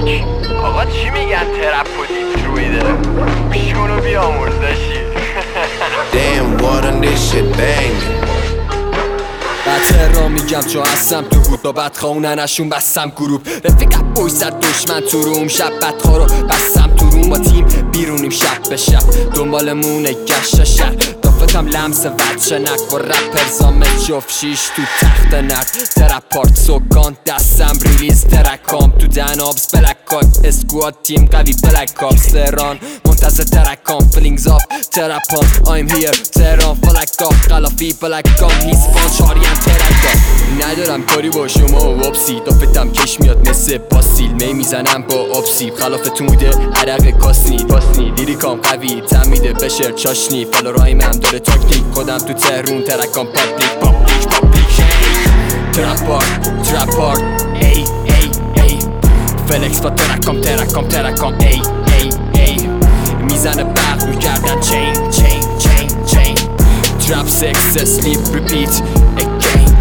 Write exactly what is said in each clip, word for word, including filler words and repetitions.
پابلیک. آقا چی میگن ترپ و دیترویده؟ شونو بیامرزشی. Damn what on this shit banging. بطر را میگم چو هستم تو بود با بدخواننشون بستم گروپ رفیقم بوی زد دشمن تو روم شب بدخوا رو بستم تو روم با تیم بیرونیم شب به شب دنبالمونه گشت شهر دافتم لمس وچه نک با رپر زامت جفت شیش تو تخت نرد ترپ پارت سوکان دستم ریلیز ترکام تو دن آبس بلک کاک اسکواد تیم قوی بلک آبس تهران منتظر ترکام فلینگز آف ترپام I'm here تهران فلک آف قلافی بلک آم هیز فان چاریم ترکام ندارم کاری با شما و وابسی دافتم کش میاد مثل پاسیل می میزنم با آبسی خلافتون بوده عرق کاسنی پاسنی لیریکام قوی تمیده بشر چاشنی فالورایم هم داره تاکتیک خودم تو تهرون ترکام پابلیک پابلیک پابلیک ترپارت ترپارت ای ای ای فلکس با ترکام ترکام ترکام ای ای ای میزنه برق رو کردن چین چین چین چین ترپ سکس سلیپ ریپیت اگین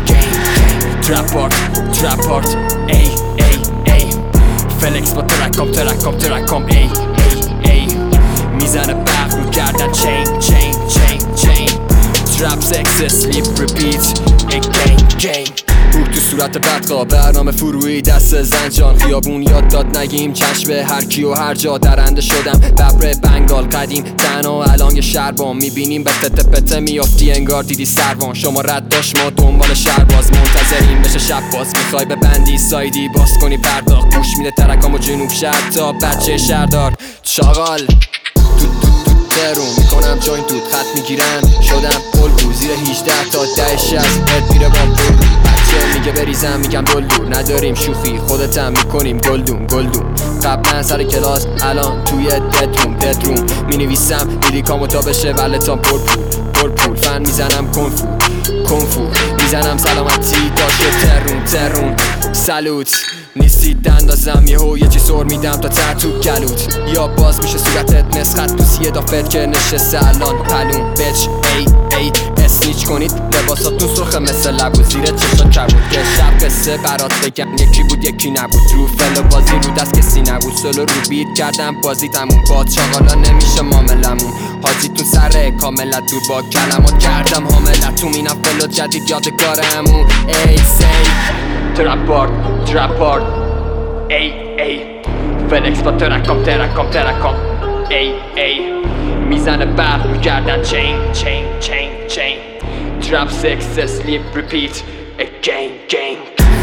ترپارت ترپارت ای ای ای فلکس با ترکام ترکام ترکام ای ای ای میزنه برق رو کردن چین چین چین چین ترپ سکس سلیپ ریپیت اگین گین بور تو صورت بدخوا برنامه فروی دست زنجان خیابون یاد داد نگیم چشم هر کی و هر جا درنده شدم ببر بنگال قدیم تنها الان یه شربان میبینیم به تته پته میافتی انگار دیدی سروان شما رد داشت ما دنبال شرباز منتظریم بشه شب باز میخوای به بندی سایدی باز کنی پرداخت گوش میده ترکام و جنوب شهر تا بچه شهردار چاغال تو تو تو ترون میکنم جوین توت خط میگیرم شدم پل بود زیر هجده تا ده شست هد میره با پل میگه بریزم میگم دلدور نداریم شوخی خودتم میکنیم گلدون گلدون قبلا سر کلاس الان توی ددروم ددروم مینویسم لیریکامو تا بشه ولتام پر پول پر پول فن میزنم کنفو کنفو میزنم سلامتی داشه ترون ترون سلوت نیستید دندازم یهو یه چی سر میدم تا ته تو گلوت یا باز میشه صورتت مسخط پوسیه دافت که نشسته الان پلون بچ ای ای اسنیچ کنید لباساتون سرخه مثل لبو زیر چشا کبود که شب قصه برات بگم یکی بود یکی نبود رو فل بازی رو دست کسی نبود سلو رو بیت کردم بازی تموم با چاقالا نمیشه معاملمون حاجیتون سره کاملت دور با کلمات کردم حاملتون اینم فلو جدید یادگارمون ای سی ترپارت ترپارت ای ای فلکس با ترکام ترکام ترکام ای ای میزنه برق رو کردن چین چین چین چین ترپ سکس سلیپ ریپیت اگین گین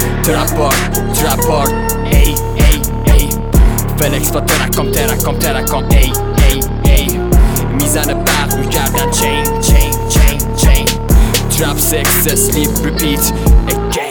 ترپارت ترپارت ای ای ای فلکس با ترکام ترکام ترکام ای ای ای میزنه برق رو کردن چین چین چین چین ترپ سکس سلیپ ریپیت اگین